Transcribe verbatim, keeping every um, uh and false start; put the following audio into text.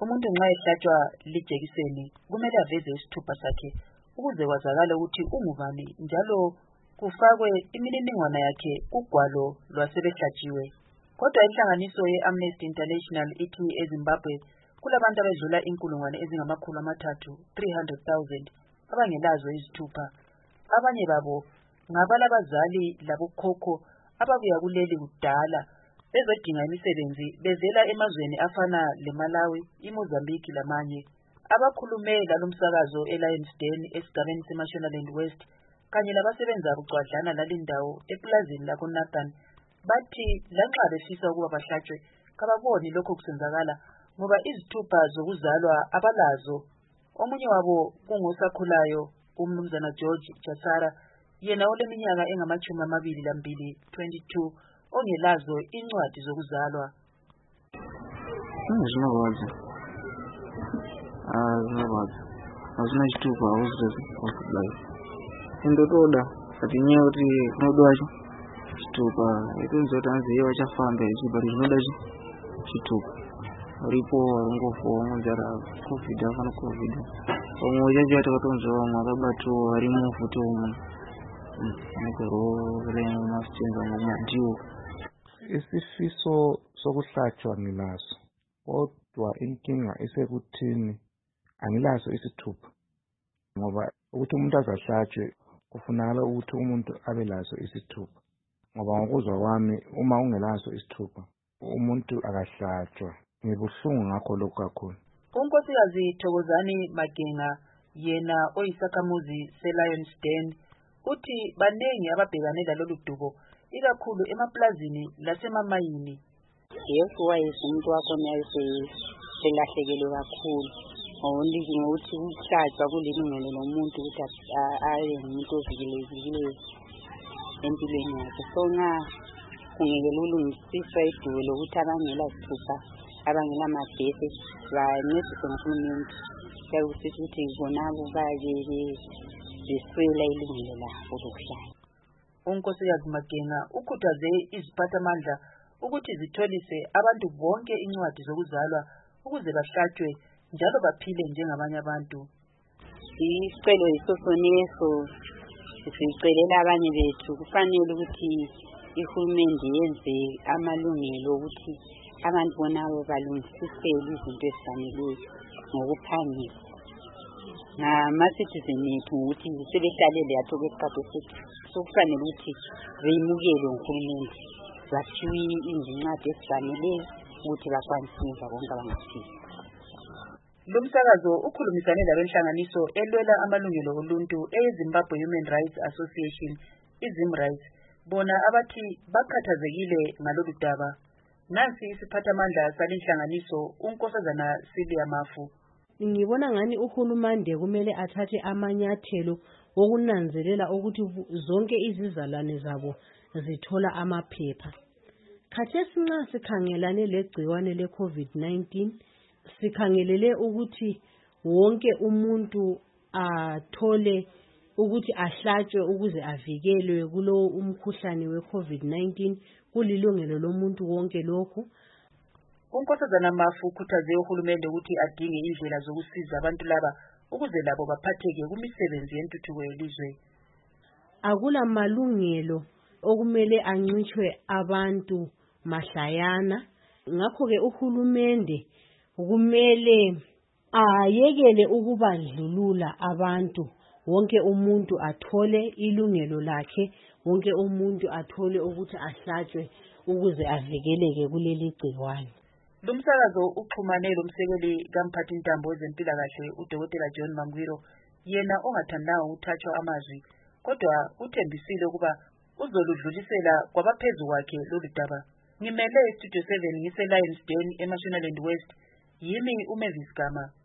Umuntu nxa ehlatshwa lijekiseni kumele aveze isithupha sakhe ukuze kwazakale ukuthi ungubani njalo kufakwe imininingwane yakhe kugwalo lwasebehlatshiwe. Kodwa inhlanganiso ye-Amnesty International ithi eZimbabwe kulabantu abedlula inkulungwane ezingamakhulu amathathu three hundred thousand abangelazo izithupha. Abanye babo ngabalabazali labokhokho ababuya kuleli kudala bezodinga imisebenzi bevela emazweni afana leMalawi, iMozambique lamanye. Abakhulume lalomsakazo eLions Den esigabeni seMashonaland West kanye labasebenza bucwadlana lalindawo eplazini lakoNathan bathi lanxa befisa ukuba bahlatshwe kababoni lokho kusenzakala ngoba izithupha zokuzalwa abalazo. Omunye wabo kungosakhulayo uMnumzana George Jasara, yena oleminyaka engamachumi amabili lambili twenty-two ongelazo incwadi zokuzalwa. Ngizinawazi. Ah, ngizinawazi. Azina chitupa awuzezi life. Indotoda ati nyoti nodwacho chitupa itunzo tanziwa chafamba chibari zvinoda chitupa. Ripo ngofo ngara covid afana covid. Omwe jaji atakatonzo mwakabatu ari mufuto umwe. Ngoro rena sichenza ngomadiwo. Isifiso sokuhlatshwa ngilaso, kodwa inkinga isekuthini angilaso isithupha. Ngoba ukuthi umuntu azahlatshwe kufunakala ukuthi umuntu abe laso isithupha. Ngoba ngokuzwa kwami uma ungelaso isithupha umuntu akahlatshwa. Ngibuhlungu ngakho lokho kakhulu. Unkosikazi Thokozani Magenga yena oyisakhamuzi seLions Den uthi banengi ababhekane lalolu dubo ikakhulu emaplazini lasemamayini. Yebo wayesumuntu wakho nayise selahlekelwe kakhulu. Ngoliki ngokuthi ukuhlatshwa kulilungelo lomuntu ukuthi aye umuntu ovikelekile empilweni yakhe. So nga kungeke lulungisiswa idubo lokuthi abangela sithupha abangela mabhesi bancediswe nguhulumende. Kuyakusiza ukuthi bonabo bayeke beswela ilungelo labo lokuhlala. Unkosikazi Magenga ukhuthaze iziphathamandla ukuthi zitholise abantu bonke incwadi zokuzalwa ukuze bahlatshwe njalo baphile njengabanye abantu. Isicelo isosoneso sicelela abanye bethu kufanele ukuthi ihulumende yenze amalungelo ukuthi abantu bonabo balungisisele izinto ezifaneleyo ngokuphangisa. Nama-citizen ethu ukuthi sebehlalele yatho kwesikhathi sethu sokufanele ukuthi beyimukele nguhulumende baphiwe izincwadi ezifaneleyo ukuthi bakwanise ukwenza konke abangafisa. Lo msakazo ukhulumisane labenhlanganiso elwela amalungelo oluntu eZimbabwe Human Rights Association, iZimRights, bona abathi bakhathazekile ngalolu daba. Nansi isiphathamandla salinhlanganiso unkosazana Sylvia Mafu. Ngibona ngani uhulumande kumele athathe amanyathelo okunanzelela ukuthi zonke izizalwane zabo zithola amaphepha. Khathesi nxa sikhangelane legciwane le COVID nineteen sikhangelele ukuthi wonke umuntu athole ukuthi ahlatshwe ukuze avikelwe kulo umkhuhlane we COVID nineteen. Kulilungelo lomuntu wonke lokhu. Unkosazana Mafu ukhuthaze uhulumende ukuthi adinge indlela zokusiza abantu laba ukuze labo baphatheke kumisebenzi yentuthuko yelizwe. Akula malungelo okumele ancitshwe abantu mahlayana. Ngakho ke uhulumende kumele ayekele ukubandlulula abantu. Wonke umuntu athole ilungelo lakhe, wonke umuntu athole ukuthi ahlatshwe ukuze avikeleke kuleli gciwane. Lumsakazo uxhumane lomsekeli kamphathi intambo wezempilakahle uDokotela John Mangwiro, yena ongathandanga ukuthathwa amazwi kodwa uthembisile ukuba uzoludlulisela kwabaphezu kwakhe lolu daba. Ngimele Studio seven ngise Lions Den eMashonaland West, yimi uMavis Gama.